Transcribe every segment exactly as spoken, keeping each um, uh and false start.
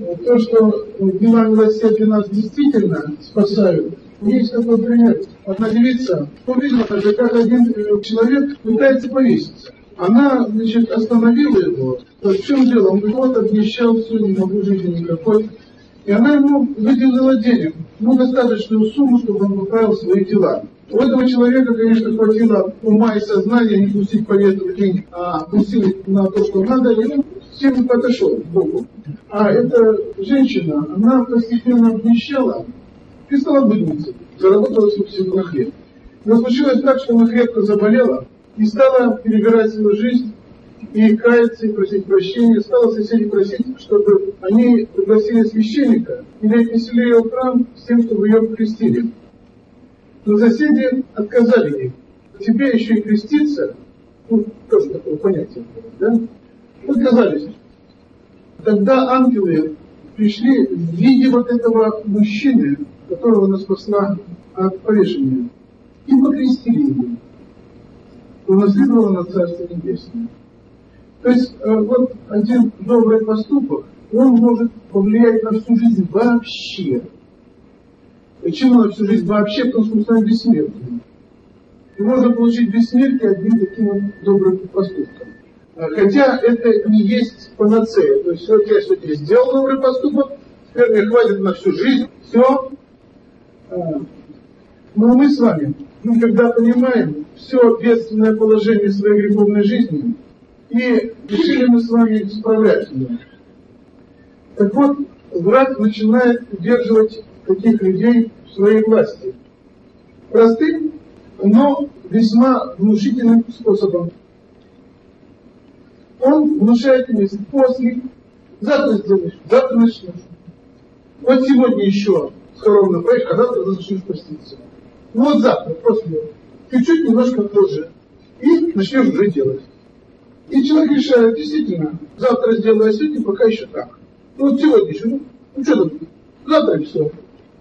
то, что дела милосердия нас действительно спасают. Есть такой пример. Одна девица увидела, как один человек пытается повеситься. Она, значит, остановила его. В чем дело? Он говорит, вот обнищал, все, не могу жизни никакой. И она ему выделила денег, ну, достаточную сумму, чтобы он поправил свои дела. У этого человека, конечно, хватило ума и сознания не пустить по ветру денег, а пустить на то, что надо, и он всем подошел к Богу. А эта женщина, она постепенно обнищала и стала бедницей, заработала себе на хлеб. Но случилось так, что она крепко заболела и стала перебирать свою жизнь, и каяться, и просить прощения, стала соседей просить, чтобы они пригласили священника или отнесли ее в храм с тем, чтобы ее крестили. Но соседи отказали ей. Тебе еще и креститься, ну, тоже такое понятие, да? Отказались. Тогда ангелы пришли в виде вот этого мужчины, которого она спасла от повешения, и покрестили его. Унаследовала на Царство Небесное. То есть вот один добрый поступок, он может повлиять на всю жизнь вообще. Почему на всю жизнь вообще? Потому что мы станем бессмертными. И можно получить бессмертие одним таким вот добрым поступком. Хотя это не есть панацея. То есть вот я сегодня сделал добрый поступок, теперь мне хватит на всю жизнь, все. Но мы с вами, мы когда понимаем все бедственное положение своей греховной жизни, и решили мы с вами справлять ее. Так вот, враг начинает удерживать таких людей в своей власти. Простым, но весьма внушительным способом. Он внушает мысль: после, завтра сделаешь, завтра начнешь. Вот сегодня еще скоромно поешь, а завтра начнешь поститься. Ну вот завтра, после, чуть-чуть немножко позже, и начнешь уже делать. И человек решает, действительно, завтра сделаю, а сегодня пока еще так. Ну вот сегодня еще, ну, ну что там, завтра и все.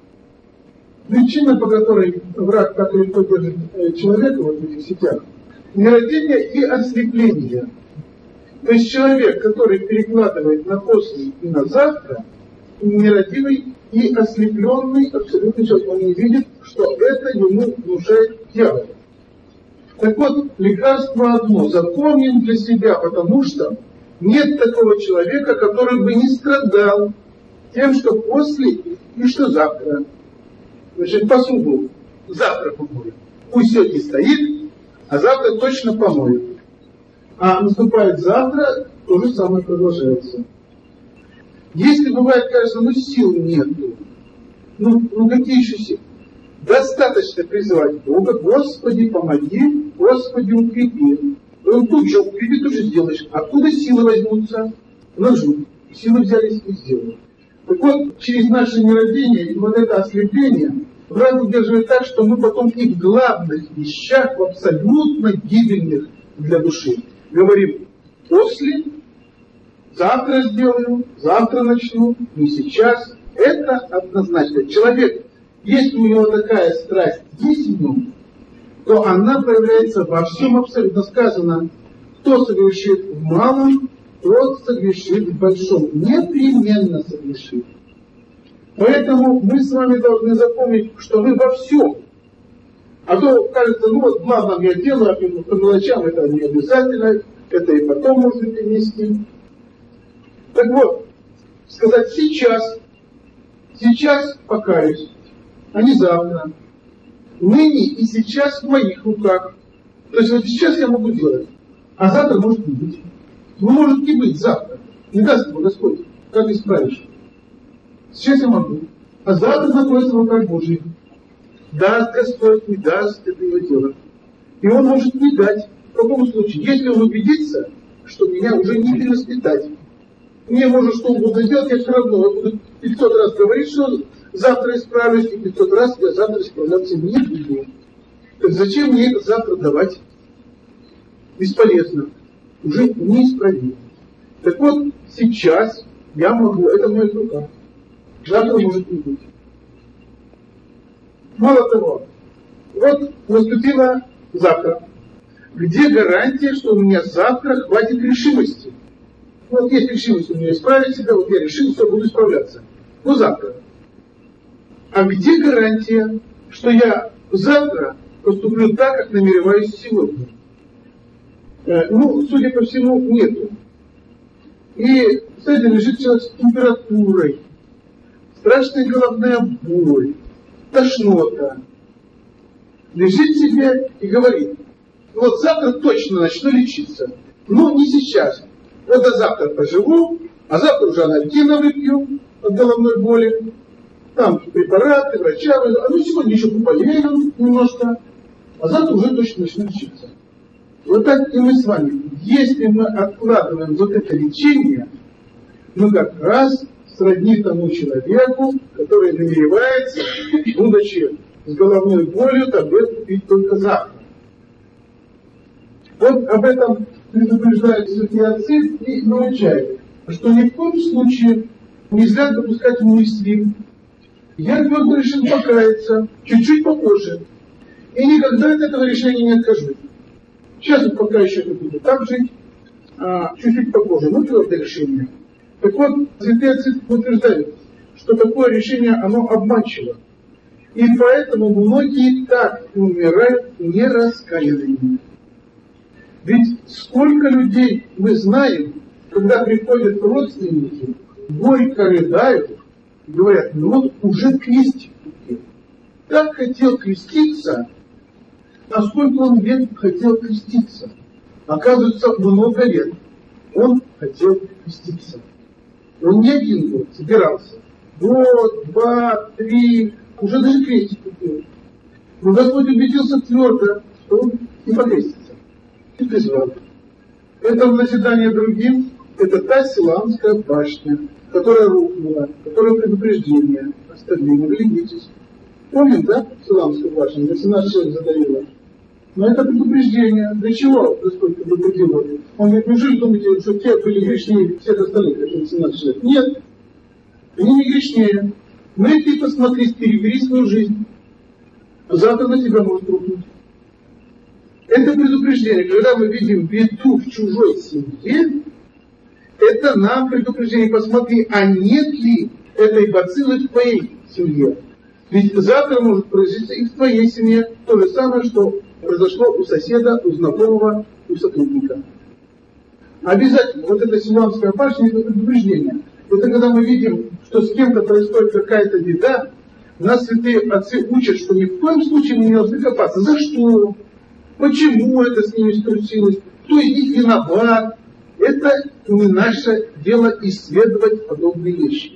Причина, по которой враг так легко держит человека вот в этих сетях, нерадение и ослепление. То есть человек, который перекладывает на после и на завтра, нерадивый и ослепленный абсолютно человек, он не видит, что это ему внушает дьявол. Так вот, лекарство одно, запомним для себя, потому что нет такого человека, который бы не страдал тем, что после и что завтра. Значит, посуду завтра помоют. Пусть сегодня стоит, а завтра точно помоют. А наступает завтра, то же самое продолжается. Если бывает, кажется, ну сил нету, ну, ну какие еще силы? Достаточно призывать Бога: Господи, помоги, Господи, укрепи. И он тут же укрепит, тут же сделаешь. Откуда силы возьмутся? Нажу. Силы взялись и сделали. Так вот, через наше нерадение и вот это ослепление враг удерживает так, что мы потом и в главных вещах, в абсолютно гибельных для души, говорим: после, завтра сделаю, завтра начну, не сейчас. Это однозначно. Человек, если у него такая страсть есть в нем, то она проявляется во всем абсолютно. Сказано: кто согрешит в малом, тот согрешит в большом. Непременно согрешит. Поэтому мы с вами должны запомнить, что мы во всем. А то кажется, ну вот главное я делаю, а по мелочам это не обязательно, это и потом можно перенести. Так вот, сказать сейчас, сейчас покаюсь, а не завтра. Ныне и сейчас в моих руках. То есть вот сейчас я могу делать, а завтра может не быть. Ну, может не быть завтра. Не даст ему Господь. Как исправишь? Сейчас я могу. А завтра находится в руках Божьих. Даст Господь, не даст, это его дело. И он может не дать. В каком случае? Если он убедится, что меня уже не перевоспитать. Мне может что угодно делать, я все равно я буду пятьсот раз говорить, что завтра исправлюсь, и пятьсот раз я завтра исправляться не буду. Так зачем мне это завтра давать? Бесполезно. Уже неисправимо. Так вот, сейчас я могу, это в моих руках. Завтра может не быть. Мало того, вот наступило завтра. Где гарантия, что у меня завтра хватит решимости? Вот есть решимость у меня исправить себя, вот я решил, что буду исправляться. Ну завтра. А где гарантия, что я завтра поступлю так, как намереваюсь сегодня? Э, ну, судя по всему, нету. И, кстати, лежит человек с температурой, страшная головная боль, тошнота. Лежит себе и говорит: вот завтра точно начну лечиться. Ну, не сейчас. Вот до завтра поживу, а завтра уже анальгина выпью от головной боли. Там препараты, врача. А ну сегодня еще поболею немножко, а завтра уже точно начну лечиться. Вот так и мы с вами. Если мы откладываем вот это лечение, мы как раз сродни тому человеку, который намеревается, будучи с головной болью, таблетку пить только завтра. Вот об этом предупреждают святые отцы и научают, что ни в коем случае нельзя допускать мысли: я твердо решил покаяться, чуть-чуть попозже, и никогда от этого решения не откажусь. Сейчас вот пока еще не буду так жить, а чуть-чуть попозже, но твердое решение. Так вот, святые отцы утверждают, что такое решение, оно обманчиво. И поэтому многие так умирают нераскаянными. Ведь сколько людей мы знаем, когда приходят родственники, горько рыдают, говорят: ну вот уже крестик купил. Так хотел креститься, а сколько он лет хотел креститься? Оказывается, много лет он хотел креститься. Он не один год собирался. Год, два, три, уже даже крестик купил. Но Господь убедился твердо, что он не покрестится. И призвал. Это в назидание другим, это та Силаамская башня, которая рухнула, которая предупреждение. Остальные, глядитесь. Помните, да, Силаамскую башню, где семнадцать человек задавило? Но это предупреждение. Для чего Господь предупредил? Он говорит: неужели думаете, что те были грешнее всех остальных, этих семнадцать человек? Нет. Они не грешнее. Но и ты посмотри, перебери свою жизнь. Завтра на тебя может рухнуть. Это предупреждение. Когда мы видим беду в чужой семье, это нам предупреждение: посмотри, а нет ли этой бациллы в твоей семье. Ведь завтра может произойти и в твоей семье то же самое, что произошло у соседа, у знакомого, у сотрудника. Обязательно. Вот эта Силаамская башня — это предупреждение. Это когда мы видим, что с кем-то происходит какая-то беда, нас святые отцы учат, что ни в коем случае мы не должны копаться. За что? Почему это с ними случилось? Кто из них виноват? Это не наше дело исследовать подобные вещи.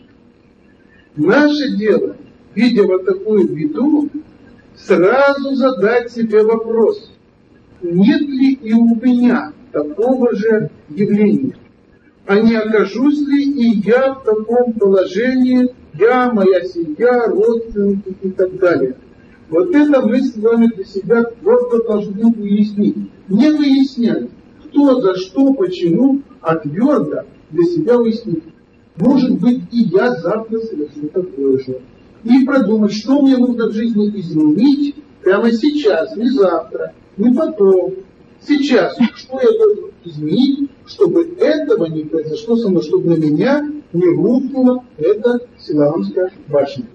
Наше дело, видя вот такую беду, сразу задать себе вопрос: нет ли и у меня такого же явления? А не окажусь ли и я в таком положении, я, моя семья, родственники и так далее? Вот это мы с вами для себя просто должны выяснить. Не выяснять, кто, за что, почему, а твердо для себя выяснить. Может быть, и я завтра совершу такое же. И продумать, что мне нужно в жизни изменить прямо сейчас, не завтра, не потом. Сейчас, что я должен изменить, чтобы этого не произошло со мной, чтобы на меня не рухнула эта Силаамская башня.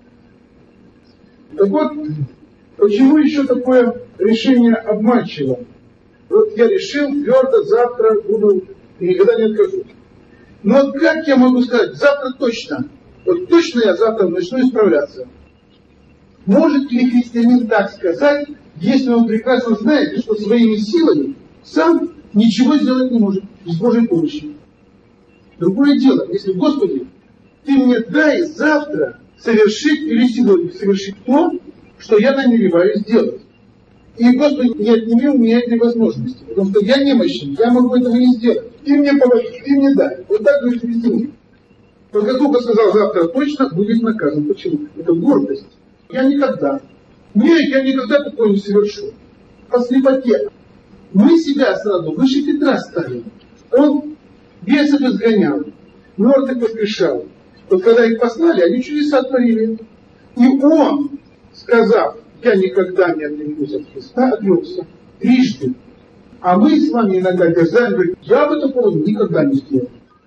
Так вот, почему еще такое решение обманчиво? Вот я решил, твердо, завтра буду и никогда не откажусь. Но как я могу сказать, завтра точно, вот точно я завтра начну исправляться? Может ли христианин так сказать, если он прекрасно знает, что своими силами сам ничего сделать не может, без Божьей помощи? Другое дело, если: Господи, Ты мне дай завтра совершить или сегодня совершить то, что я намереваюсь сделать. И Господи, не отними у меня этой возможности, потому что я немощен, я могу этого не сделать. Ты мне помоги, Ты мне дай. Вот так говорит христианин. Только только сказал завтра точно, будет наказан. Почему? Это гордость. Я никогда. Нет, я никогда такое не совершу. По слепоте. Мы себя сразу выше Петра ставим. Он бесов изгонял, мертвых воскрешал. Вот когда их послали, они чудеса творили. И он, сказав: я никогда не отрекусь от Христа, отрекся трижды. А мы с вами иногда дерзаем, говорим: я бы такого никогда не сделал.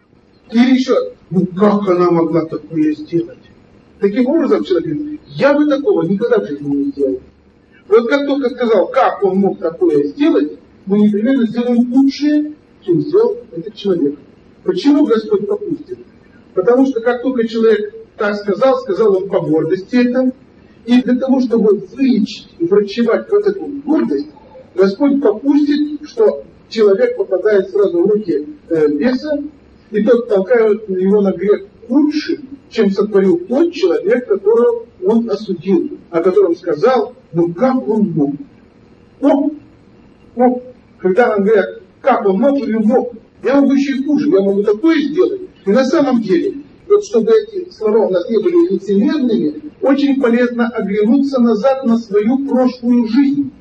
Или еще, ну как она могла такое сделать? Таким образом человек говорит, я бы такого никогда в жизни не сделал. Вот как только сказал, как он мог такое сделать, мы непременно сделаем лучше, чем сделал этот человек. Почему Господь попустит? Потому что как только человек так сказал, сказал он по гордости это, и для того, чтобы вылечить и врачевать вот эту гордость, Господь попустит, что человек попадает сразу в руки э, беса, и тот толкает его на грех лучше, чем сотворил тот человек, которого он осудил, о котором сказал, ну как он мог? Мог, мог. Когда нам говорят, как он мог или мог, я могу еще и хуже, я могу такое сделать. И на самом деле, вот чтобы эти слова у нас не были лицемерными, очень полезно оглянуться назад на свою прошлую жизнь.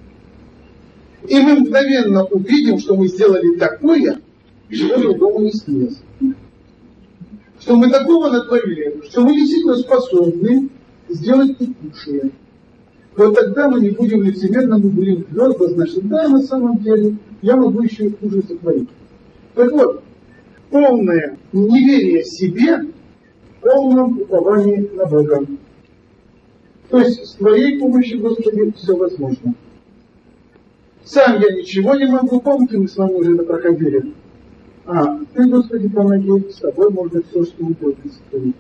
И мы мгновенно увидим, что мы сделали такое, чего другому не снилось. Что мы такого натворили, что мы действительно способны сделать и худшее. Вот тогда мы не будем лицемерно, мы будем твердо знать, что да, на самом деле, я могу еще и хуже сотворить. Так вот, полное неверие себе, полном уповании на Бога. То есть с твоей помощью, Господи, все возможно. Сам я ничего не могу, помните, мы с вами уже это проходили. А, ты, Господи, помоги, с тобой можно все, что угодно сотворить.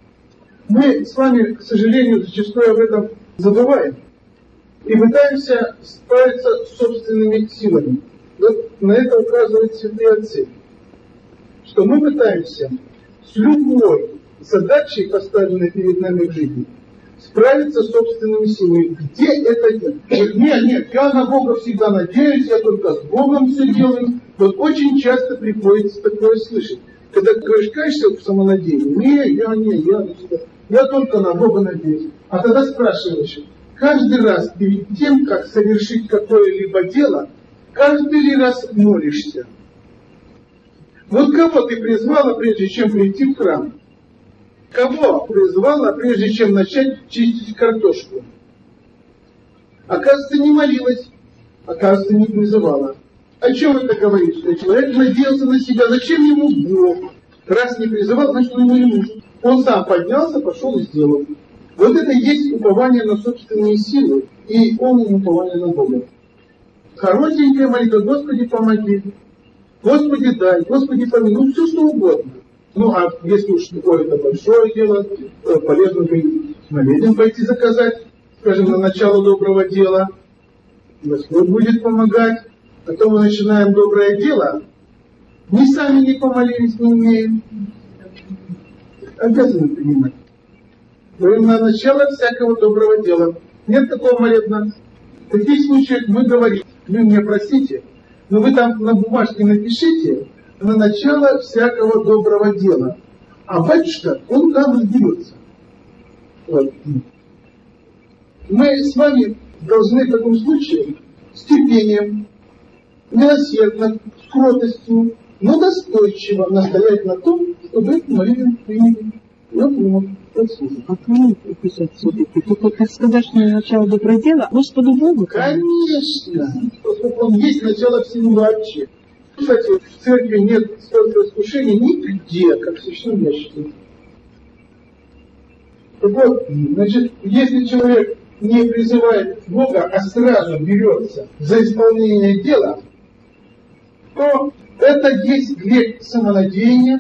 Мы с вами, к сожалению, зачастую об этом забываем и пытаемся справиться с собственными силами. Вот на это указывают святые отцы, что мы пытаемся с любой задачей, поставленной перед нами в жизни, справиться с собственными силами. Где это нет? Нет, нет, я на Бога всегда надеюсь, я только с Богом все делаю. Вот очень часто приходится такое слышать. Когда говоришь, каешься в самонадеянии, не, я не, я, я только на Бога надеюсь. А тогда спрашиваешь, каждый раз перед тем, как совершить какое-либо дело, каждый ли раз молишься? Вот кого ты призвала, прежде чем прийти в храм? Кого призвала, прежде чем начать чистить картошку? Оказывается, не молилась, оказывается, не призывала. О чем это говорит? Что человек надеялся на себя. Зачем ему Бог? Раз не призывал, значит, он ему не нужен. Он сам поднялся, пошел и сделал. Вот это и есть упование на собственные силы и полное упование на Бога. Коротенькая молитва, Господи, помоги. Господи, дай, Господи, помилуй. Ну, все, что угодно. Ну, а если уж какое-то большое дело, то полезно молитву пойти заказать, скажем, на начало доброго дела. Господь будет помогать. Потом мы начинаем доброе дело. Мы сами не помолились, не умеем. Обязаны принимать. Говорим, на начало всякого доброго дела. Нет такого молебна. В таких случаях мы говорим, вы меня простите, но вы там на бумажке напишите на начало всякого доброго дела. А батюшка, он там разберется. Вот. Мы с вами должны в таком случае с терпением, милосердно, с кротостью, но настойчиво настоять на том, чтобы эту молитву приняли. Я понимаю, послушай. А кому писать все-таки? Только как сказать, что начало доброго дела, Господу Богу? Конечно. Поскольку он есть начало всему вообще. Кстати, в церкви нет столько искушений нигде, как в священном ящике. Так вот, значит, если человек не призывает Бога, а сразу берется за исполнение дела, то это есть грех самонадеяния.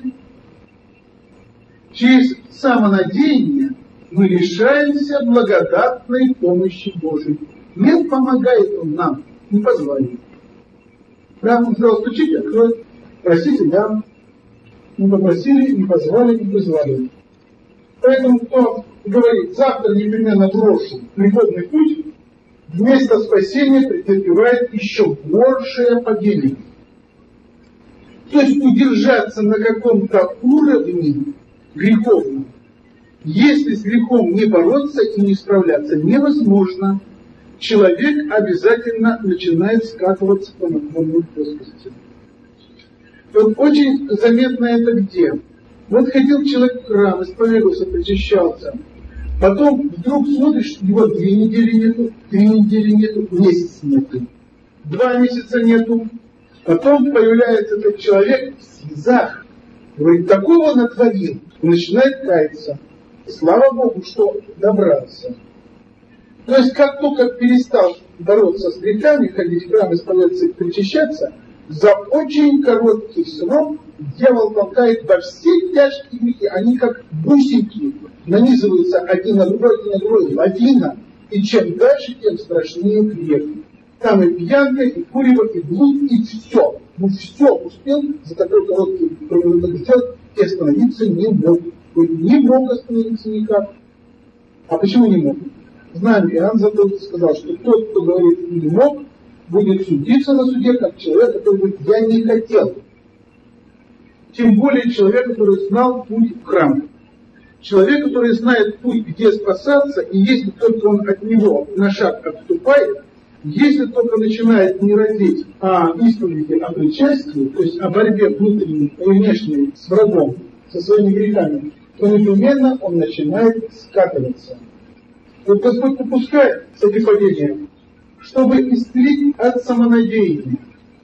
Через самонадеяние мы лишаемся благодатной помощи Божией. Не помогает Он нам, не позволяет. Да, он сказал, стучите, откроет. Простите, да. Мы попросили, не позвали, не позвали. Поэтому кто говорит, завтра непременно брошу пригодный путь, вместо спасения претерпевает еще большее падение. То есть удержаться на каком-то уровне греховном, если с грехом не бороться и не справляться, невозможно. Человек обязательно начинает скатываться по наклонной плоскости. Вот очень заметно это где? Вот ходил человек в храм, исповедовался, причащался. Потом вдруг смотришь, его две недели нету, три недели нету, месяц нету, два месяца нету. Потом появляется этот человек в слезах, Говорит, такого натворил. И начинает каяться. Слава Богу, что добрался. То есть, как только перестал бороться с грехами, ходить в храм, исповедоваться и причащаться, за очень короткий срок дьявол толкает во все тяжкие грехи. Они как бусинки нанизываются один на другой, один на другой, лавина. И чем дальше, тем страшнее грех. Там и пьянка, и курево, и блуд, и все. Ну все успел за такой короткий промежуток сделать, и остановиться не мог. Не мог остановиться никак. А почему не мог? Знаем, Иоанн Златоуст сказал, что тот, кто говорит «не мог», будет судиться на суде, как человек, который говорит «я не хотел». Тем более человек, который знал путь в храм. Человек, который знает путь, где спасаться, и если только он от него на шаг отступает, если только начинает не родить о исповеди, о причастии, то есть о борьбе внутренней и внешней с врагом, со своими грехами, то непременно он начинает скатываться. Вот Господь попускает с этим поведением, чтобы исцелить от самонадеяния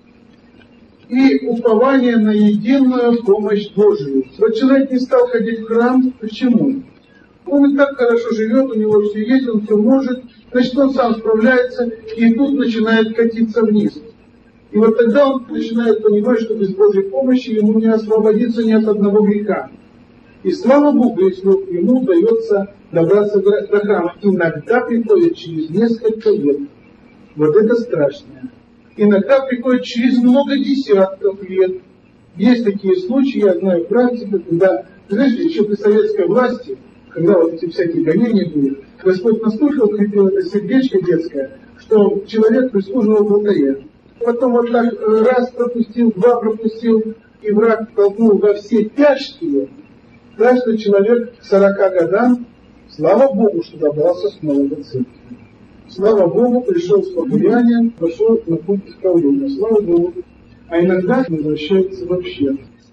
и упования на единую помощь Божию. Вот человек не стал ходить в храм, почему? Он и так хорошо живет, у него все есть, он все может, значит, он сам справляется, и тут начинает катиться вниз. И вот тогда он начинает понимать, что без Божьей помощи ему не освободиться ни от одного греха. И слава Богу, если ему удается добраться до храма. Иногда приходит через несколько лет. Вот это страшное. Иногда приходит через много десятков лет. Есть такие случаи, я знаю практику, когда, знаете, еще при советской власти, когда вот эти всякие гонения были, Господь настолько укрепил это сердечко детское, что человек прислуживал в алтаре. Потом вот так раз пропустил, два пропустил, и враг толкнул во все тяжкие, так что человек к сорока годам, слава Богу, что добрался снова до церкви. Слава Богу, пришел с покаянием, пошел на путь исправления. Слава Богу. А иногда возвращается вообще.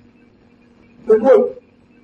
Так вот,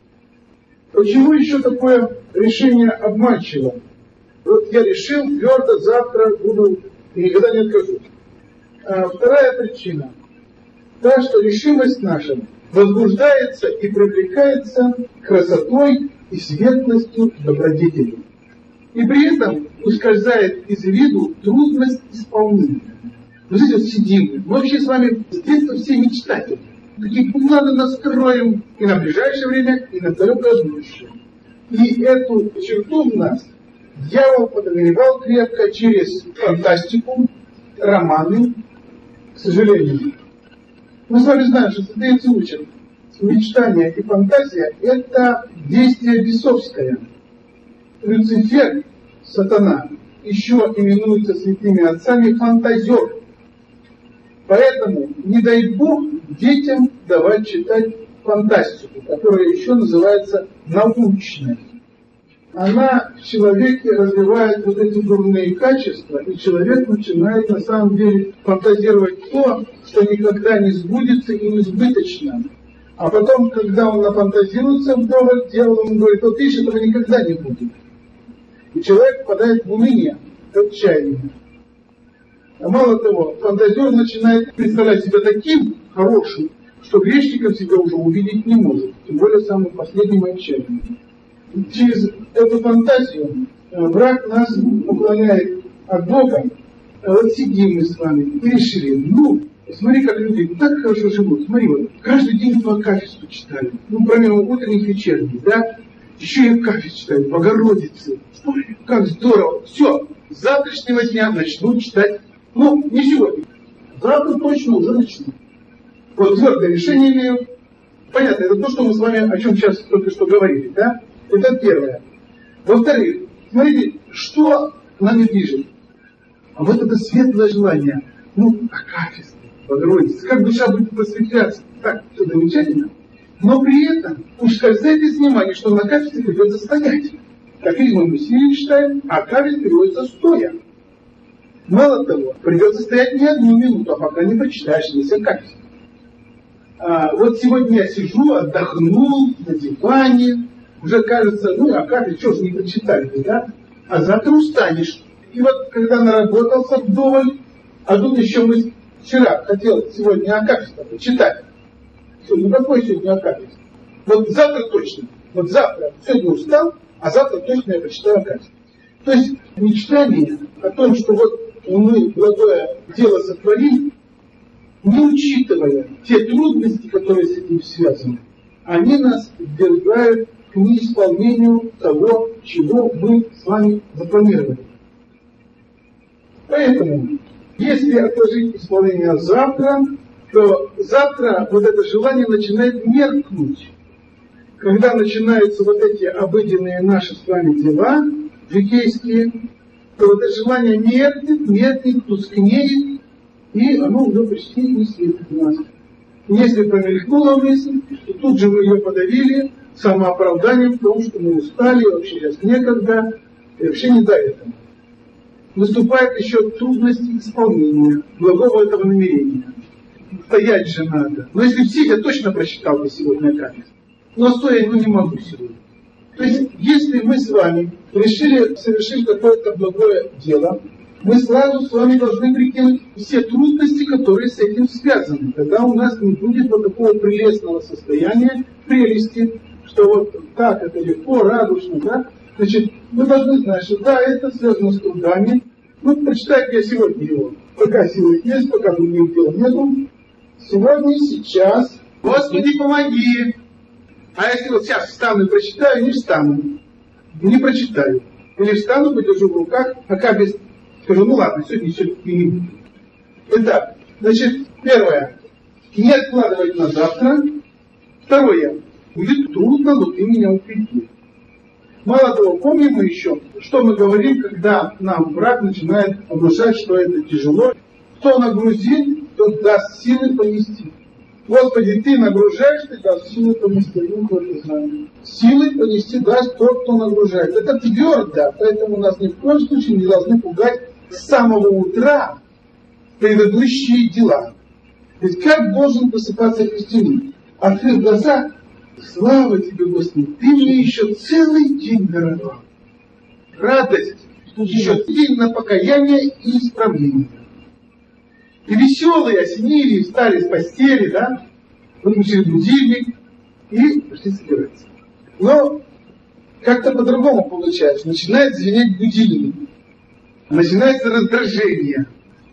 почему еще такое решение обманчиво? Вот я решил, твердо, завтра буду и никогда не откажусь. А вторая причина. Та, что решимость наша возбуждается и привлекается красотой и светлостью добродетели. И при этом ускользает из виду трудность исполнения. Вы знаете, вот сидим, мы вообще с вами с детства все мечтатели. Такие планы настроим и на ближайшее время, и на далекое будущее. И эту черту в нас дьявол подогревал крепко через фантастику, романы, к сожалению. Мы с вами знаем, что создается учат. Мечтание и фантазия – это действие бесовское. Люцифер, сатана, еще именуется святыми отцами фантазер. Поэтому не дай Бог детям давать читать фантастику, которая еще называется научной. Она в человеке развивает вот эти дурные качества, и человек начинает на самом деле фантазировать то, что никогда не сбудется и несбыточно. А потом, когда он нафантазируется вдоволь, дьявол ему говорит: вот видишь, этого никогда не будет. И человек попадает в уныние, в отчаяние. А мало того, фантазер начинает представлять себя таким хорошим, что грешников себя уже увидеть не может, тем более самым последним отчаянием. Через эту фантазию враг нас уклоняет от Бога. А вот сидим мы с вами и решили, ну, смотри, как люди так хорошо живут. Смотри, вот каждый день по акафисту читали. Ну, помимо утренних, вечерних, да? Еще и акафист читают, Богородицы. Ой, как здорово. Все, с завтрашнего дня начну читать. Ну, не сегодня. Завтра точно уже начну. Вот твердое решение имею. Понятно, это то, что мы с вами о чем сейчас только что говорили, да? Это первое. Во-вторых, смотрите, что нами движет. А вот это светлое желание. Ну, акафист, Богородица, как душа будет просветляться. Так, все замечательно. Но при этом ускользает из внимания, что на акафисте придется стоять. Как видимо, мы сидим читаем, а акафист переводится стоя. Мало того, придется стоять не одну минуту, а пока не прочитаешь весь акафист. А, вот сегодня я сижу, отдохнул на диване, уже кажется, ну, акафист, что ж не прочитали, да? А завтра устанешь. И вот, когда наработался вдоволь, а тут еще мы вчера хотел сегодня акафист почитать. Что, ну какой сегодня акафист? Вот завтра точно. Вот завтра. Сегодня устал, а завтра точно я прочитаю Акафист. То есть мечтание о том, что вот мы благое дело сотворили, не учитывая те трудности, которые с этим связаны, они нас ввергают к неисполнению того, чего мы с вами запланировали. Поэтому, если отложить исполнение завтра, то завтра вот это желание начинает меркнуть. Когда начинаются вот эти обыденные наши с вами дела, житейские, то вот это желание меркнет, меркнет, тускнеет, и оно уже почти не светит в нас. Если промелькнула мысль, то тут же мы ее подавили самооправданием в том, что мы устали, вообще сейчас некогда, и вообще не до этого. Наступает еще трудность исполнения благого этого намерения. Стоять же надо. Но если в сидя, точно прочитал бы сегодня Акафист. Но стоя, ну не могу сегодня. То есть, если мы с вами решили совершить какое-то благое дело, мы сразу с вами должны прикинуть все трудности, которые с этим связаны. Тогда у нас не будет вот такого прелестного состояния, прелести, что вот так это легко, радушно, да? Значит, мы должны знать, что да, это связано с трудами. Ну, прочитайте я сегодня его. Пока силы есть, пока других дел нету. Сегодня, сейчас. Господи, помоги! А если вот сейчас встану и прочитаю, не встану. Не прочитаю. Или встану, подержу в руках, пока без... Скажу, ну ладно, сегодня все-таки не буду. Итак, значит, первое. Не откладывать на завтра. Второе. Будет трудно, но ты меня укрепи. Мало того, помним мы еще, что мы говорим, когда нам враг начинает внушать, что это тяжело. Кто нагрузит, тот даст силы понести. Господи, ты нагружаешь, ты даст силы понести. Ну, тоже знаем. Силы понести даст тот, кто нагружает. Это твердо, поэтому нас ни в коем случае не должны пугать с самого утра предыдущие дела. Ведь как должен просыпаться христианин? Открыв глаза, слава тебе, Господи, ты мне еще целый день даровал. Радость, еще день на покаяние и исправление. И веселые осенили, встали с постели, да, выключили будильник и пошли собираться. Но как-то по-другому получается. Начинает звенеть будильник. Начинается раздражение.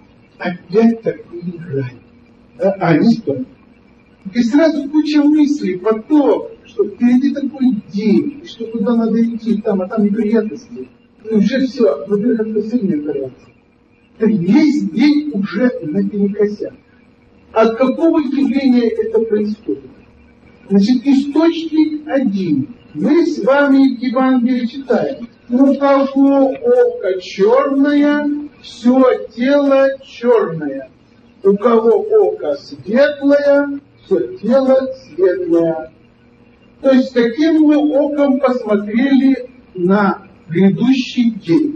Опять такой играть. А, а они спят. И сразу куча мыслей, поток, что впереди такой день, что туда надо идти, там, а там неприятности. И уже все, во-первых, это сильная коррекция. Весь день уже наперекосяк. От какого явления это происходит? Значит, источник один. Мы с вами в Евангелии читаем. У кого око черное, все тело черное. У кого око светлое, все тело светлое. То есть, каким мы оком посмотрели на грядущий день?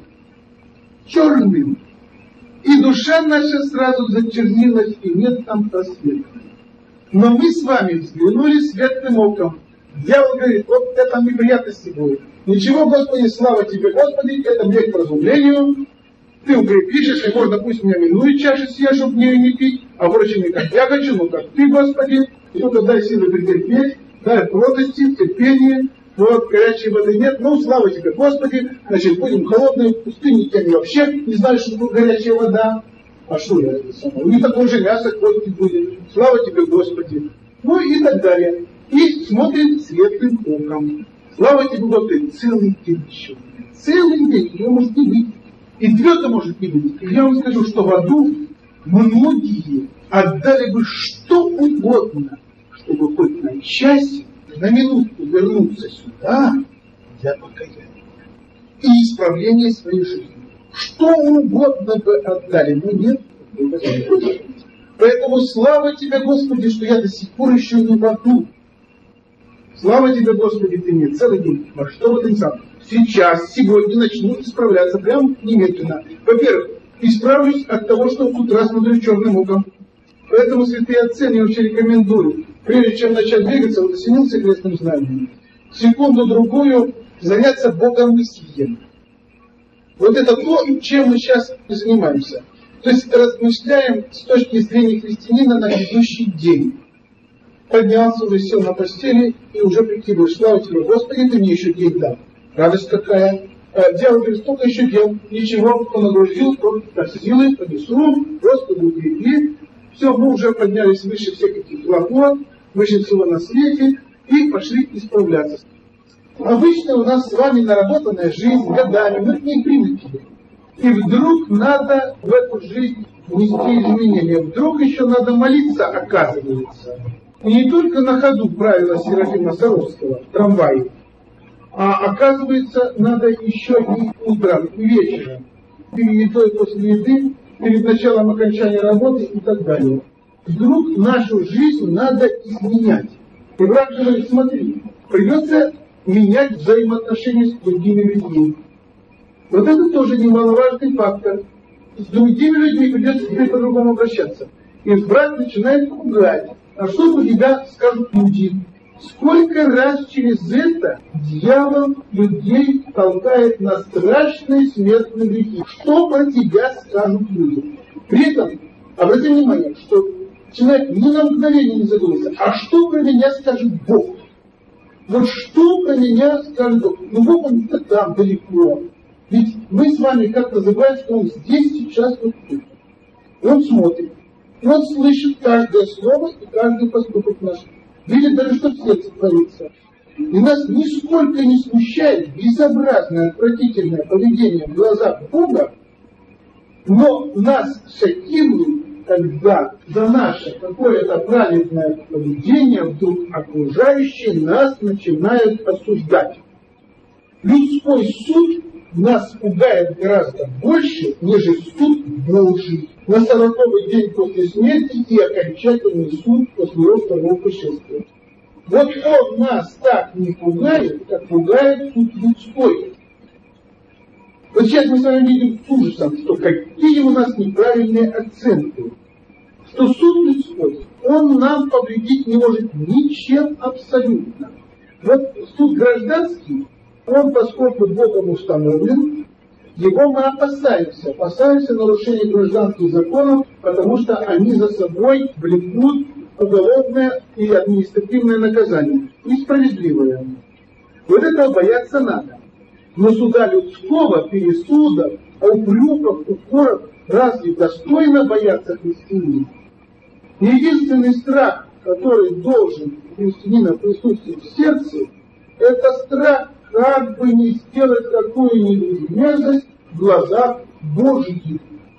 Черным. И душа наша сразу зачернилась, и нет там просвета. Но мы с вами взглянули светлым оком. Дьявол говорит, вот это неприятности будет. Ничего, Господи, слава тебе, Господи, это мне к разумлению. Ты укрепишь, и можно пусть меня минует чаша сия, чтобы мне не пить, а впрочем, не как я хочу, но как ты, Господи. Все-то дай силы претерпеть, дай плотности, терпение. Вот, горячей воды нет, ну, слава тебе, Господи, значит, будем холодные, в пустыне теми вообще не знаю, что тут горячая вода. А что я это самое? Не такое же мясо кости будет. Слава тебе, Господи. Ну и так далее. И смотрит светлым оком. Слава тебе, Господи, целый день еще. Целый день, ее может не быть. И твердо может не быть. И я вам скажу, что в аду многие отдали бы что угодно, чтобы хоть на часик, на минутку вернуться сюда для покаяния и исправления своей жизни. Что угодно бы отдали, но нет. Поэтому слава тебе, Господи, что я до сих пор еще не в аду. Слава тебе, Господи, ты мне целый день. Во что вот сам? Сейчас, сегодня начну исправляться прям немедленно. Во-первых, исправлюсь от того, что в утра смотрю черным оком. Поэтому, святые отцы, я очень рекомендую, прежде чем начать двигаться, вот осенился крестным знанием, секунду-другую заняться богомыслием. Вот это то, чем мы сейчас занимаемся. То есть размышляем с точки зрения христианина на грядущий день. поднялся, уже сел на постели и уже прикидываешь, слава тебе, Господи, ты мне еще день дал. Радость какая. Дьявол говорит, сколько еще дел? Ничего, кто нагрузил, только силы понесу, Господи, укрепи. Все, мы уже поднялись выше всех этих хлопот, выше всего на свете и пошли исправляться. Обычно у нас с вами наработанная жизнь годами, мы к ней привыкли. И вдруг надо в эту жизнь внести изменения. Вдруг еще надо молиться, оказывается. И не только на ходу правила Серафима Саровского в трамвае, а оказывается, надо еще и утром, и вечером. Перед едой, после еды, перед началом окончания работы и так далее. Вдруг нашу жизнь надо изменять. И враг говорит, смотри, придется менять взаимоотношения с другими людьми. Вот это тоже немаловажный фактор. С другими людьми придется теперь по-другому обращаться. И враг начинает пугать. А что про тебя скажут люди? Сколько раз через это дьявол людей толкает на страшные смертные грехи? Что про тебя скажут люди? При этом, обратите внимание, что человек ни на мгновение не задумывается, а что про меня скажет Бог? Вот что про меня скажет Бог? Ну Бог он где-то там, далеко. Ведь мы с вами как-то забываем, что он здесь, сейчас, вот тут. И он смотрит. И он слышит каждое слово и каждый поступок наш. Видит даже, что в сердце творится. И нас нисколько не смущает безобразное, отвратительное поведение в глазах Бога, но нас шокирует, когда за наше какое-то праведное поведение вдруг окружающие нас начинают осуждать. Людской суд нас пугает гораздо больше, нежели суд Божий на сороковой день после смерти и окончательный суд после его второго пришествия. Вот он нас так не пугает, как пугает суд людской. Вот сейчас мы с вами видим с ужасом, что какие у нас неправильные оценки. Что суд людской, он нам повредить не может ничем абсолютно. Вот суд гражданский, он, поскольку Богом установлен, его мы опасаемся. Опасаемся нарушения гражданских законов, потому что они за собой влекут уголовное и административное наказание. Несправедливое. Вот этого бояться надо. Но суда людского, пересудов, упреков, укоров разве достойно бояться христианина? Единственный страх, который должен у христианина присутствовать в сердце, это страх, как бы не сделать какую-нибудь мерзость в глазах Божьих.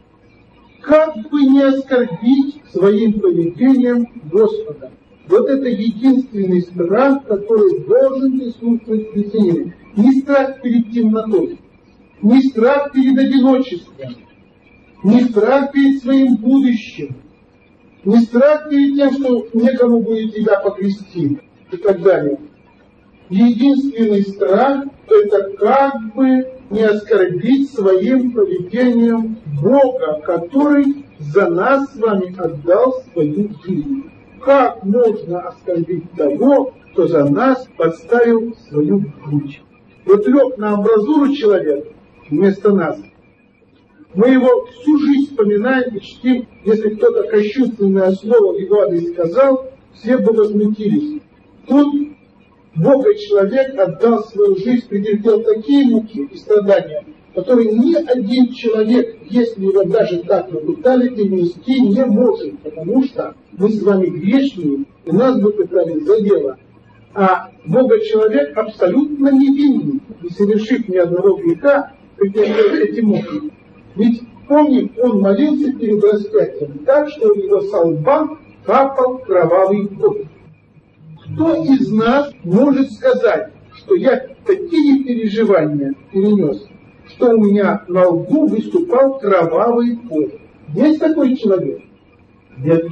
Как бы не оскорбить своим поведением Господа. Вот это единственный страх, который должен присутствовать в христианине. Не страх перед темнотой, не страх перед одиночеством, не страх перед своим будущим, не страх перед тем, что некому будет тебя покрестить и так далее. Единственный страх – это как бы не оскорбить своим поведением Бога, который за нас с вами отдал свою жизнь. Как можно оскорбить того, кто за нас подставил свою грудь? Вот лег на амбразуру человек вместо нас. Мы его всю жизнь вспоминаем и чтим. Если кто-то кощунственное слово в его адрес сказал, все бы возмутились. Тут Бога человек отдал свою жизнь, претерпел такие муки и страдания, которые ни один человек, если его даже так напытали, перенести не может, потому что мы с вами грешные, и нас бы пытали за дело. А Бога человек абсолютно невинный, не совершив ни одного греха, претерпел эти муки. Ведь помним, он молился перед распятием так, что у него со лба капал кровавый пот. Кто из нас может сказать, что я такие переживания перенес, что у меня на лбу выступал кровавый пот? Есть такой человек? Нет.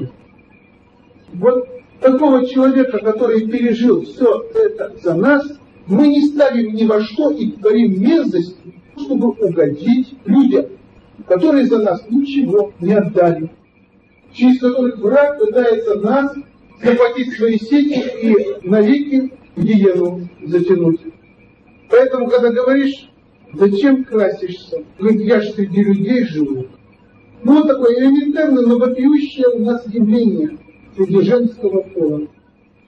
Вот такого человека, который пережил все это за нас, мы не ставим ни во что и творим мерзость, чтобы угодить людям, которые за нас ничего не отдали, через которых враг пытается нас захватить свои сети и навеки в гиену затянуть. Поэтому, когда говоришь, зачем красишься? Говорит, я же среди людей живу. Ну, вот такое элементарное, но вопиющее у нас явление среди женского пола.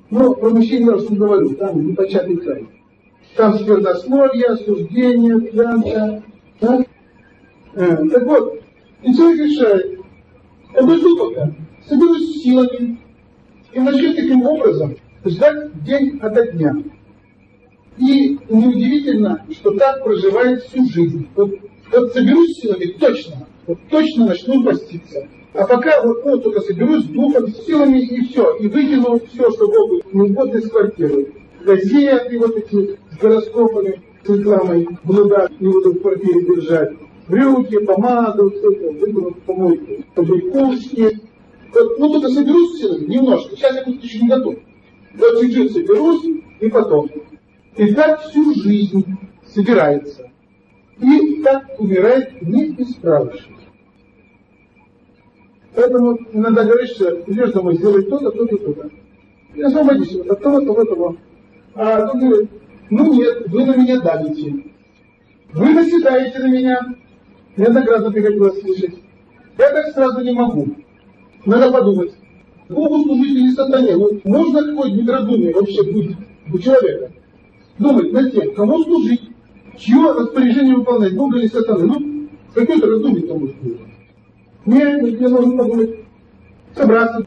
Но про мужчин я уже не говорю, там непочатый край. Там сквернословие, осуждение, пьянка. Да? А, так вот, и человек решает, обожду пока, соберусь силами и начну таким образом ждать день ото дня. И неудивительно, что так проживает всю жизнь. Вот, вот соберусь силами точно, вот точно начну поститься. А пока вот, вот только соберусь с духом, с силами и все. И выкину все, что Богу не угодно из квартиры. Газеты вот эти с гороскопами, с рекламой, блуда не буду в квартире держать. Брюки, помаду, все это, выкину в помойку. Побрякушки. Вот, ну только соберусь силами немножко. Сейчас я тут еще не готов. Вот чуть-чуть соберусь и потом. И так всю жизнь собирается. И так умирает, не исправившись. Поэтому иногда говоришь, что идешь домой, сделай то-то, то-то, то-то. И освободись от того, того, того. А он говорит, ну нет, вы на меня давите. Вы наседаете на меня. Неоднократно приходилось слышать. Я так сразу не могу. Надо подумать. Богу служить или сатане? Ну, можно какое-то недоразумие вообще быть у человека? Думать над тем, кому служить, чье распоряжение выполнять, Бога или сатаны. Ну, какое-то раздумие там может быть. Нет, мне нужно подумать, собраться.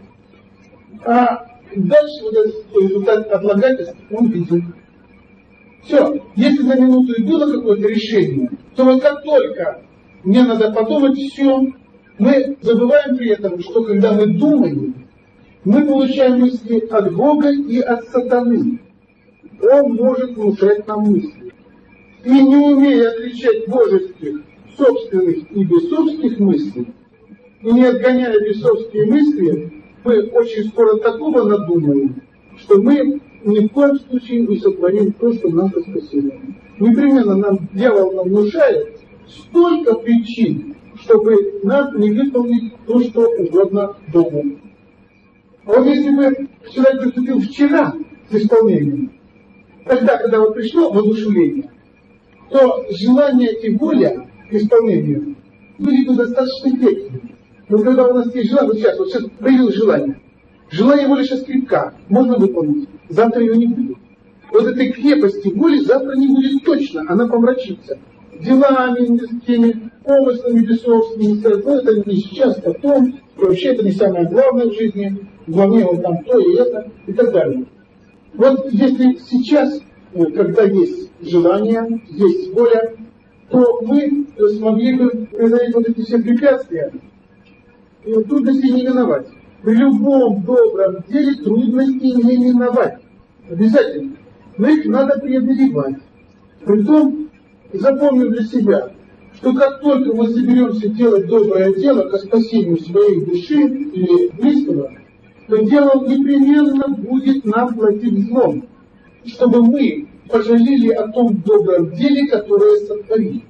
А дальше вот этот результат отлагательств, он видит. Все, если на минуту и было какое-то решение, то вот как только мне надо подумать, все, мы забываем при этом, что когда мы думаем, мы получаем мысли от Бога и от сатаны. Он может внушать нам мысли. И не умея отличать божеских, собственных и бесовских мыслей, и не отгоняя бесовские мысли, мы очень скоро такого надумаем, что мы ни в коем случае не сотворим то, что нам по спасению. Непременно нам дьявол нам внушает столько причин, чтобы нам не выполнить то, что угодно Богу. А вот если бы человек приступил вчера к исполнению, тогда, когда вот пришло воодушевление, то желание и воля к исполнению были бы достаточно крепкие. Но когда у нас есть желание, вот сейчас, вот сейчас появилось желание, желание воли сейчас крепка, можно выполнить, завтра ее не будет. Вот этой крепости воли завтра не будет точно, она помрачится. Делами, низкими, помыслами бесовскими, ну это не сейчас, потом, вообще это не самое главное в жизни, главнее вот там то и это, и так далее. Вот если сейчас, когда есть желание, есть воля, то мы смогли бы преодолеть вот эти все препятствия, и трудностей не миновать. При любом добром деле трудностей не миновать. Обязательно. Но их надо преодолевать. Притом, запомнив для себя, что как только мы соберемся делать доброе дело ко спасению своей души или близкого, то дело непременно будет нам платить злом, чтобы мы пожалели о том добром деле, которое сотворили.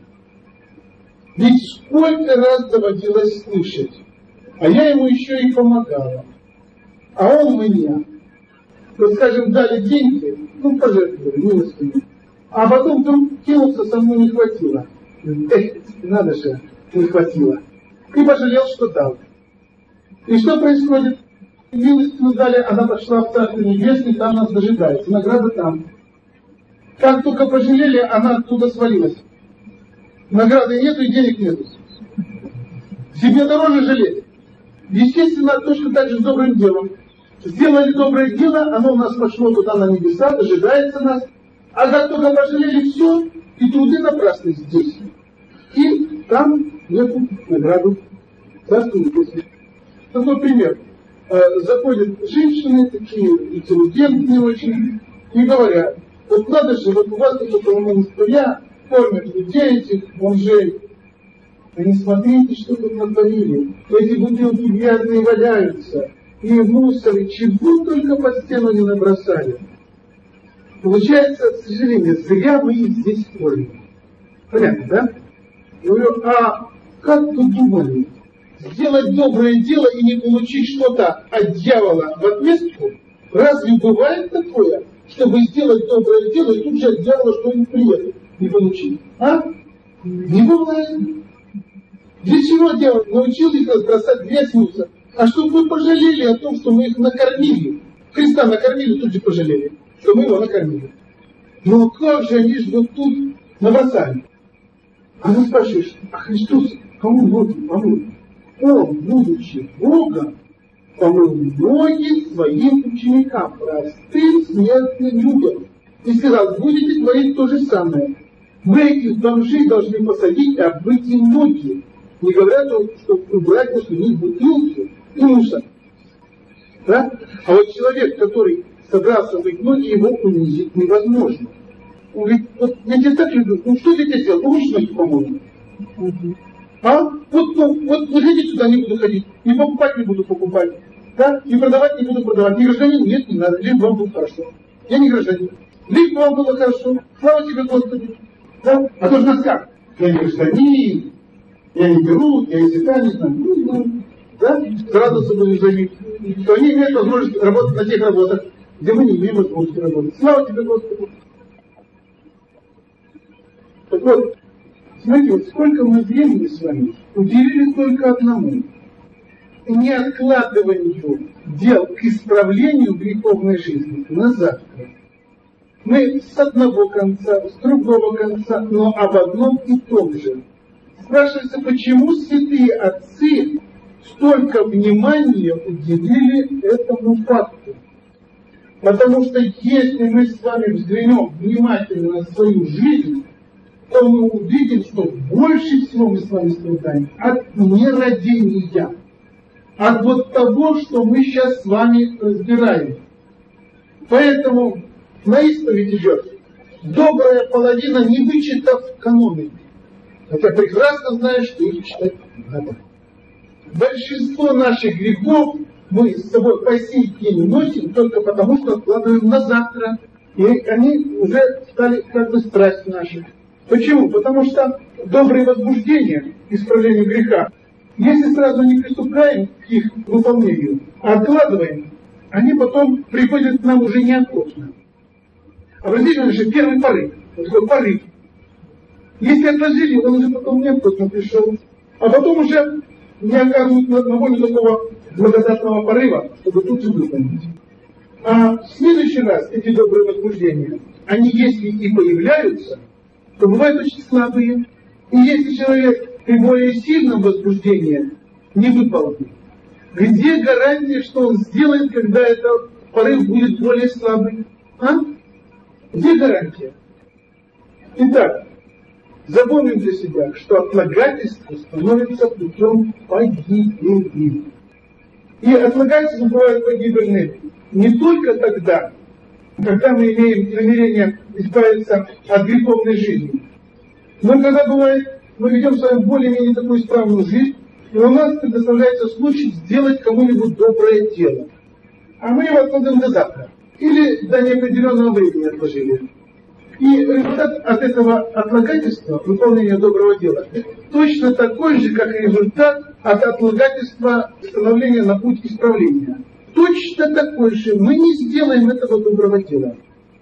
Ведь сколько раз доводилось слышать, а я ему еще и помогала, а он мне, вот скажем, дали деньги, ну пожертвовали, милостыню, а потом вдруг кинулся, со мной не хватило. Эх, надо же, не хватило. И пожалел, что дал. И что происходит? Милостину дали, она пошла в Царство Небесное, там нас дожидается, награда там. Как только пожалели, она оттуда свалилась. Награды нету и денег нету. Себе дороже жалеть. Естественно, точно так же с добрым делом. Сделали доброе дело, оно у нас пошло туда на небеса, дожидается нас. А как только пожалели, все, и труды напрасны здесь. И там нету награду. Царство Небесное. Такой пример. Заходят женщины, такие интеллигентные очень, и говорят, вот надо же, вот у вас тут около монастыря кормят людей этих бомжей. Вы не смотрите, что тут натворили. Эти бутылки грязные валяются, и мусоры, чего только под стену не набросали. Получается, к сожалению, зря мы их здесь кормим. Понятно, да? Я говорю, а как вы думали? Сделать доброе дело и не получить что-то от дьявола в отместку? Разве бывает такое, чтобы сделать доброе дело и тут же от дьявола что-нибудь приятное не получить? А? Не бывает. Для чего дьявол научил их бросать грязь в мусор? А чтобы вы пожалели о том, что мы их накормили. Христа накормили, тут же пожалели, что мы его накормили. Но как же они же вот тут набросали? А ты спрашиваешь, а Христос кому ноги помыл? Он, будучи Богом, помыл ноги своим ученикам, простым смертным людям. И сказал, будете творить то же самое. Вы этих бомжей должны посадить и обмыть им ноги. Не говоря, что убрать после них бутылки и мусор. Да? А вот человек, который собрался мыть ноги, его унизить невозможно. Он говорит, вот я тебя так люблю, ну что ты тебе сделал? Ну лучше ноги помою. А? Вот, ну, вот не ходить сюда, не буду ходить, не покупать не буду покупать, да? Не продавать не буду продавать. Не гражданин? Нет, не надо, лишь бы вам было хорошо. Я не гражданин. Лишь бы вам было хорошо. Слава тебе, Господи. Да? А то же нас как? Я не гражданин, я не беру, я языка не знаю. Ну, да? Сразу собой заявить, что они имеют возможность работать на тех работах, где мы не имеем возможности работать. Слава тебе, Господи. Так вот, смотрите, вот сколько мы времени с вами уделили только одному. Не откладыванию дел к исправлению греховной жизни на завтра. Мы с одного конца, с другого конца, но об одном и том же. Спрашивается, почему святые отцы столько внимания уделили этому факту? Потому что если мы с вами взглянем внимательно на свою жизнь, то мы увидим, что больше всего мы с вами страдаем от нерадения, от вот того, что мы сейчас с вами разбираем. Поэтому на исповедь идет добрая половина, не вычитав каноны. Хотя прекрасно знаешь, что их читать надо. Большинство наших грехов мы с собой по сей день носим только потому, что откладываем на завтра. И они уже стали как бы страстью нашей. Почему? Потому что добрые возбуждения к исправлению греха, если сразу не приступаем к их выполнению, а откладываем, они потом приходят к нам уже неохотно. Обратите внимание, что первый порыв, вот такой порыв. Если отложили, он уже потом неохотно пришел. А потом уже не оказывают на волю такого благодатного порыва, чтобы тут же выполнить. А в следующий раз эти добрые возбуждения, они если и появляются, то бывают очень слабые. И если человек при более сильном возбуждении не выполнит, где гарантия, что он сделает, когда этот порыв будет более слабый? А? Где гарантия? Итак, запомним для себя, что отлагательство становится путем погибели. И отлагательство бывает погибельным не только тогда, когда мы имеем намерение избавиться от греховной жизни. Но когда бывает, мы ведем с вами более-менее такую исправную жизнь, и у нас предоставляется случай сделать кому-нибудь доброе дело. А мы его откладываем до завтра. Или до неопределенного времени отложили. И результат от этого отлагательства, выполнения доброго дела, точно такой же, как и результат от отлагательства становления на путь исправления. Точно такой же. Мы не сделаем этого доброго дела.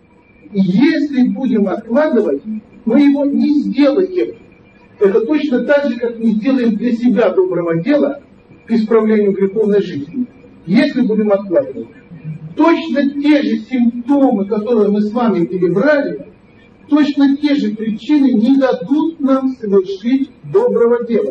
И если будем откладывать, мы его не сделаем. Это точно так же, как не сделаем для себя доброго дела к исправлению греховной жизни. Если будем откладывать. Точно те же симптомы, которые мы с вами перебрали, точно те же причины не дадут нам совершить доброго дела.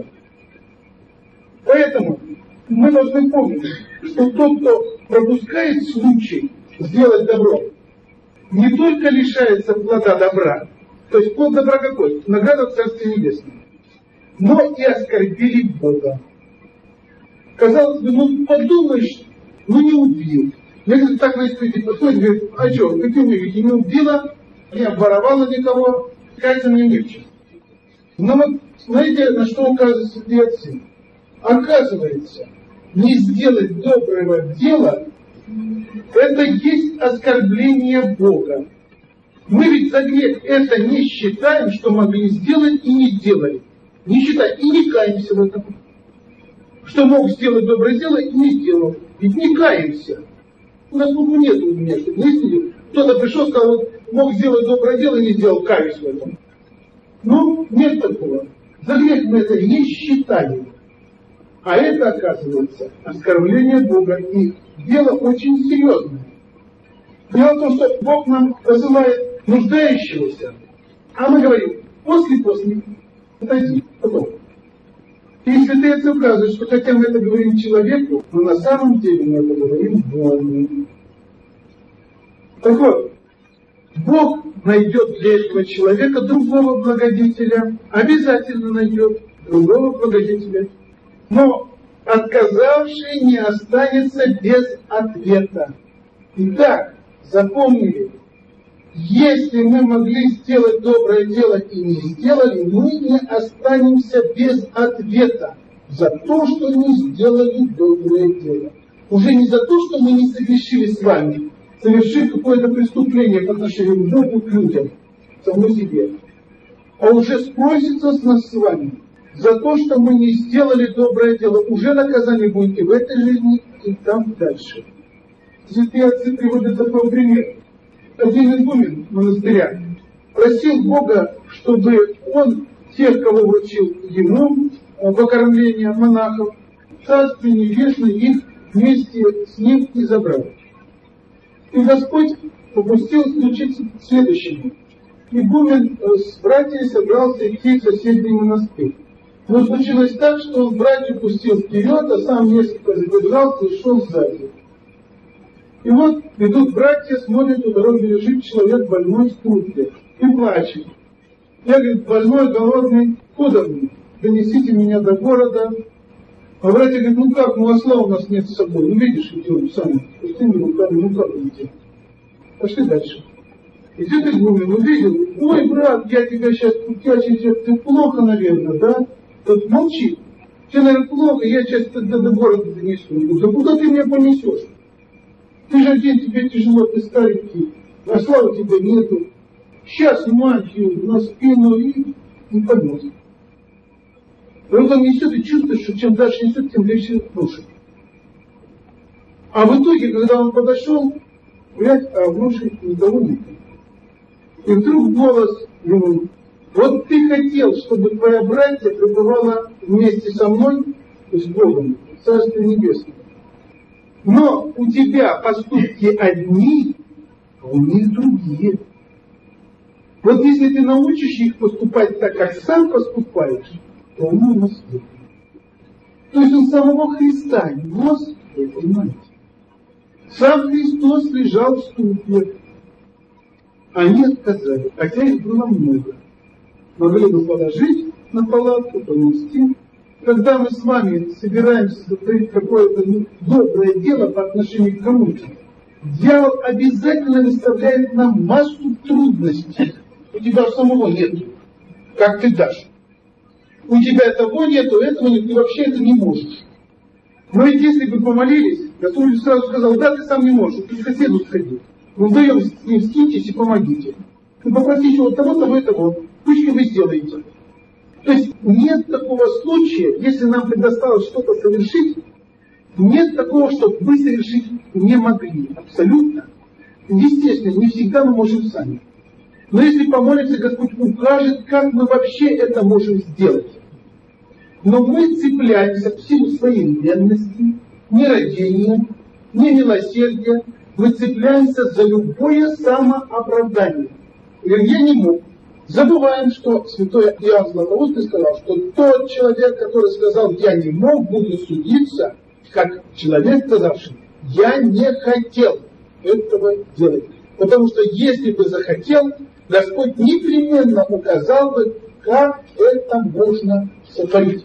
Поэтому мы должны помнить, что тот, кто пропускает случай сделать добро, не только лишается плода добра, то есть плод добра какой? Награда в Царстве Небесном, но и оскорбили Бога. Казалось бы, ну подумаешь, ну не убил. Если так на исповеди подходит, говорит, а что, какие вы видите, не убила, не обворовала никого, кажется, мне легче. Но вот смотрите, на что указывают святые отцы. Оказывается, не сделать доброго дела, это есть оскорбление Бога. Мы ведь за грех это не считаем, что могли сделать и не сделали. Не считаем и не каемся в этом. Что мог сделать доброе дело и не сделал. Ведь не каемся. У нас ну, нет у меня, чтобы не кто-то пришел, сказал, вот, мог сделать доброе дело и не сделал, каюсь в этом. Ну, нет такого. За грех мы это не считаем. А это, оказывается, оскорбление Бога. И дело очень серьезное. Дело в том, что Бог нам посылает нуждающегося, а мы говорим, после-после, подойди, потом. И Святые Отцы указывают, что хотя мы это говорим человеку, но на самом деле мы это говорим Богу. Так вот, Бог найдет для этого человека другого благодетеля, обязательно найдет другого благодетеля, но отказавший не останется без ответа. Итак, запомнили, если мы могли сделать доброе дело и не сделали, мы не останемся без ответа за то, что не сделали доброе дело. Уже не за то, что мы не совершили с вами, совершив какое-то преступление по отношению к Богу, к людям, самому себе, а уже спросится с нас с вами за то, что мы не сделали доброе дело. Уже наказание будет и в этой жизни, и там дальше. Святые Отцы приводят такой пример. Один игумен монастыря просил Бога, чтобы он тех, кого вручил ему в окормление монахов, в Царстве Небесное их вместе с ним и забрал. И Господь попустил случиться следующему. Игумен с братьями собрался идти в соседний монастырь. Но случилось так, что он братью пустил вперед, а сам несколько задержался и шел сзади. И вот идут братья, смотрят, у дороги лежит человек больной в трупе и плачет. Я, говорит, больной, голодный, куда мне? Донесите меня до города. А братья говорят, ну как, ну осла у нас нет с собой. Ну видишь, идем сами, пустыми руками, ну как идти? Пошли дальше. Идет игумен, увидел, ой, брат, я тебя сейчас, я сейчас, ты плохо, наверное, да? Тот молчи. Тебе, наверное, плохо, я сейчас до, до города донесу. Да куда ты меня понесешь? Ты же один, тебе тяжело, ты старенький, осла у тебя нету. Сейчас мантию на спину и не поднес. И вот он несет и чувствует, что чем дальше несет, тем легче ношит. А в итоге, когда он подошел, глядь, а в ноше никого нет. И вдруг голос ему: вот ты хотел, чтобы твоя братья пребывала вместе со мной, то есть Богом, в Царстве Небесном. Но у тебя поступки одни, а у них другие. Вот если ты научишь их поступать так, как сам поступаешь, то они у нас нет. То есть он самого Христа нес, вы понимаете. Сам Христос лежал в ступе. Они отказали, хотя их было много. Могли бы положить на палатку, понести. Когда мы с вами собираемся сотворить какое-то доброе дело по отношению к кому-то, дьявол обязательно выставляет нам массу трудностей. У тебя самого нет. Как ты дашь? У тебя того нету, этого нет, ты вообще это не можешь. Но ведь если бы помолились, Господь сразу сказал: да, ты сам не можешь, ты к соседу сходи. Мы вдвоем с ним скиньтесь и помогите. И попросите вот того, того и того. Пусть вы сделаете. То есть нет такого случая, если нам предоставилось что-то совершить, нет такого, что мы совершить не могли. Абсолютно. Естественно, не всегда мы можем сами. Но если помолимся, Господь укажет, как мы вообще это можем сделать. Но мы цепляемся в силу своей ленности, нерадения, немилосердия, мы цепляемся за любое самооправдание. Говорим, я не мог. Забываем, что святой Иоанн Златоуст сказал, что тот человек, который сказал «я не мог», будет судиться, как человек, сказавший «я не хотел этого делать». Потому что если бы захотел, Господь непременно указал бы, как это можно сотворить.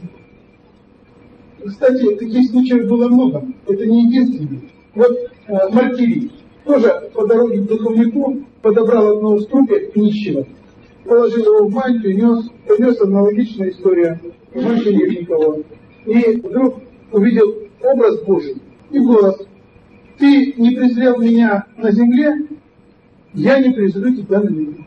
Кстати, таких случаев было много. Это не единственный. Вот э, Маркирий тоже по дороге к духовнику подобрал одного в трупе нищего. Положил его в мантию, нес, принес аналогичная история, больше нет никого. И вдруг увидел образ Божий и голос: ты не презрел меня на земле, я не презрю тебя на небе.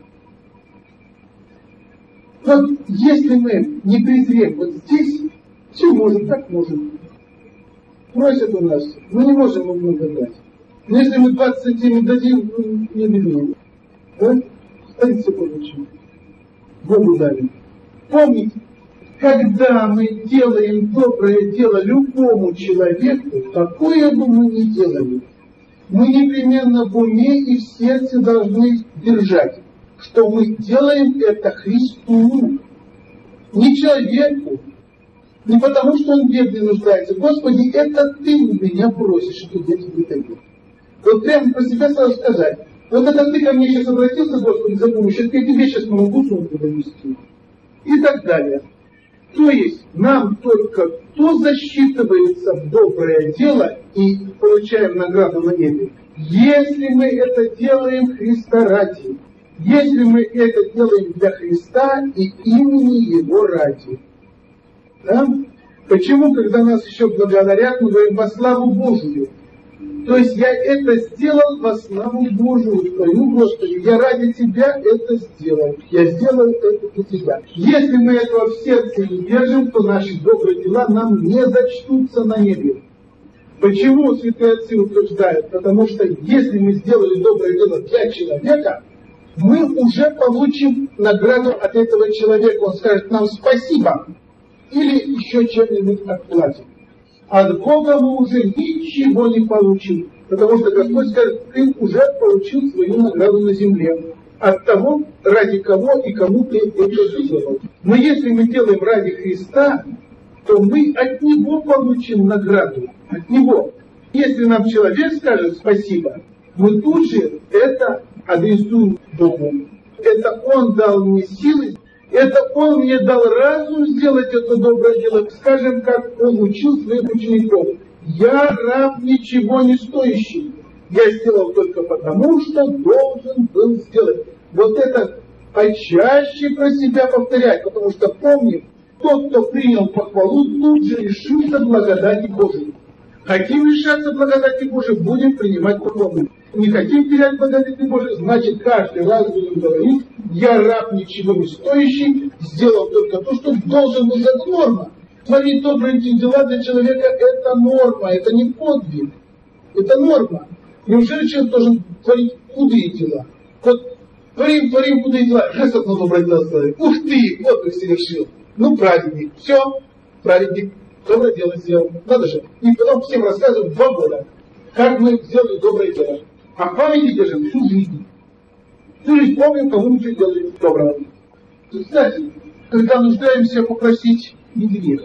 Вот если мы не презрем вот здесь, все можем, так можем. Просят у нас, мы не можем им много дать. Но если мы двадцать сантиметров дадим, не берем. Да? Станет все получим. Богу дали. Помните, когда мы делаем доброе дело любому человеку, какое бы мы ни делали, мы непременно в уме и в сердце должны держать, что мы делаем это Христу, не человеку, не потому, что он бедный нуждается. Господи, это Ты у меня просишь, что я тебе даю. Вот прямо про себя сразу сказать. Вот это Ты ко мне сейчас обратился, Господи, за помощью, это я тебе сейчас могу сумку донести. И так далее. То есть нам только то засчитывается в доброе дело и получаем награду на небе, если мы это делаем Христа ради. Если мы это делаем для Христа и имени Его ради. Да? Почему, когда нас еще благодарят, мы говорим во славу Божию? То есть я это сделал во славу Божию, твою, Господи, я ради Тебя это сделал. Я сделал это для Тебя. Если мы этого в сердце не держим, то наши добрые дела нам не зачтутся на небе. Почему святые отцы утверждают? Потому что если мы сделали доброе дело для человека, мы уже получим награду от этого человека. Он скажет нам спасибо. Или еще чем-нибудь отплатим. От Бога мы уже ничего не получим. Потому что Господь скажет, ты уже получил свою награду на земле. От того, ради кого и кому ты это сделал. Но если мы делаем ради Христа, то мы от Него получим награду. От Него. Если нам человек скажет спасибо, мы тут же это адресуем Богу. Это Он дал мне силы, это Он мне дал разум сделать это доброе дело. Скажем, как Он учил своих учеников. Я раб ничего не стоящий. Я сделал только потому, что должен был сделать. Вот это почаще про себя повторять, потому что помним, тот, кто принял похвалу, тут же лишится благодати Божией. Хотим лишаться благодати Божией, будем принимать похвалу. Не хотим терять благодати Божией, значит каждый раз будем говорить, я раб ничего не стоящий, сделал только то, что должен был, это норма. Творить добрые дела для человека это норма, это не подвиг, это норма. Неужели человек должен творить худые дела? Вот творим, творим худые дела, раз одно доброе дело сделали. Ух ты, вот их совершил. Ну, праведник, все, праведник, доброе дело сделал, надо же. И потом всем рассказываем два года, как мы сделали доброе дело. А в памяти держим всю жизнь. Всю жизнь помним, кому мы что делали доброго. Кстати, когда нуждаемся попросить, не грех.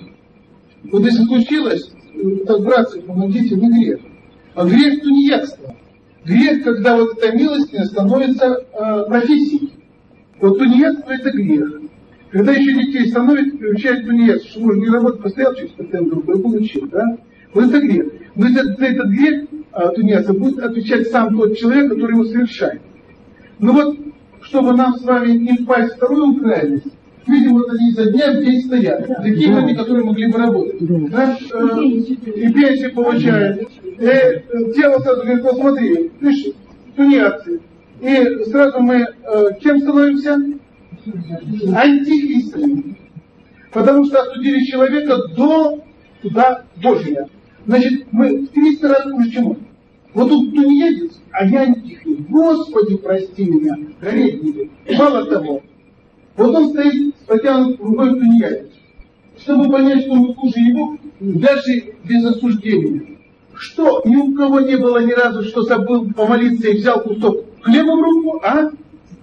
Вот если случилось, так, братцы, помогите, не грех. А грех тунеядство. Грех, когда вот эта милость становится э, профессией. Вот тунеядство это грех. Когда еще детей становится, приучает тунеядство, что можно не работать, постоял через постоянно другой, получил, да? Вот это грех. Но за этот грех а, тунеядца будет отвечать сам тот человек, который его совершает. Но вот, чтобы нам с вами не впасть в вторую крайность, видим, вот они за дня в день стоят. Такие люди, которые могли бы работать. Да? Э, и пенсию получают. И тело сразу говорит, вот смотри, видишь, тунеядцы. И сразу мы э, кем становимся? Антихристами. Потому что осудили человека до суда Божия. Значит, мы в триста раз хуже, чем он. Вот тут тунеядец, а я антихрист. Господи, прости меня, гореть не будет. Мало того, вот он стоит с протянутой рукой тунеядец. Чтобы понять, что мы хуже его, даже без осуждения. Что, ни у кого не было ни разу, что забыл помолиться и взял кусок хлеба в руку, а?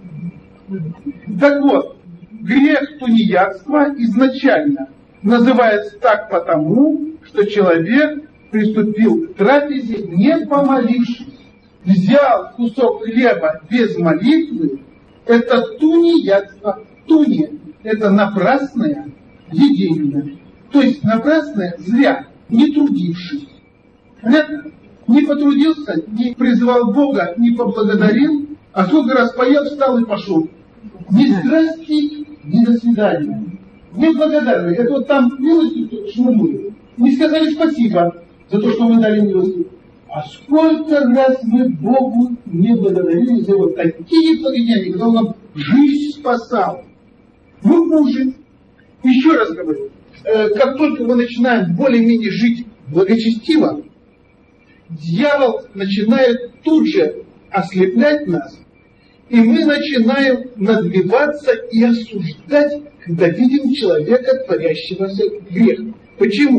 Так вот, грех тунеядства изначально называется так потому, что человек приступил к трапезе, не помолившись. Взял кусок хлеба без молитвы, это тунеядство. Туне – это напрасное едение. То есть напрасное зря, не трудившись. Понятно? Не потрудился, не призвал Бога, не поблагодарил, а сколько раз поел, встал и пошел. Ни здрасте, ни до свидания. Не благодарны. Это вот там милостью шмунули. Не сказали спасибо за то, что мы дали милостью. А сколько раз мы Богу не благодарили за вот такие благодеяния, когда Он нам жизнь спасал. Мы хуже. Еще раз говорю, э, как только мы начинаем более-менее жить благочестиво, дьявол начинает тут же ослеплять нас, и мы начинаем надвигаться и осуждать, когда видим человека, творящегося грех. Почему?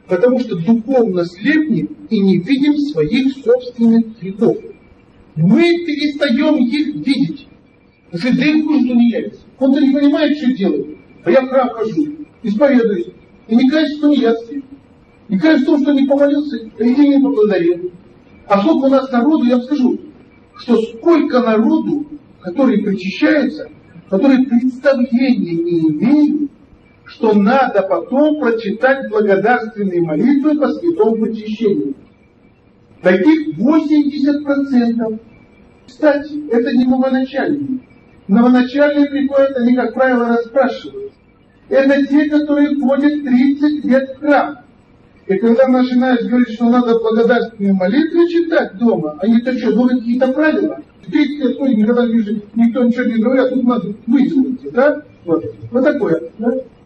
Потому что духовно слепнем и не видим своих собственных грехов. Мы перестаем их видеть. Если да и хуже, что не явится. Он-то не понимает, что делает. А я в храм хожу, исповедуюсь. И не кажется, что не я слеп. Не кажется, что не помолился, и не поблагодарил. А сколько у нас народу, я вам скажу, что сколько народу, которые причащаются, которые представления не имеют, что надо потом прочитать благодарственные молитвы по святому причащению. Таких восемьдесят процентов. Кстати, это не новоначальные. Новоначальные приходят, они, как правило, расспрашивают. Это те, которые ходят тридцать лет в храм. И когда начинаешь говорить, что надо благодарственные молитвы читать дома, они-то что, думают какие-то правила? тридцать лет ходят, никогда не вижу, никто ничего не говорит, а тут надо выяснить, да? Вот, вот такое, да?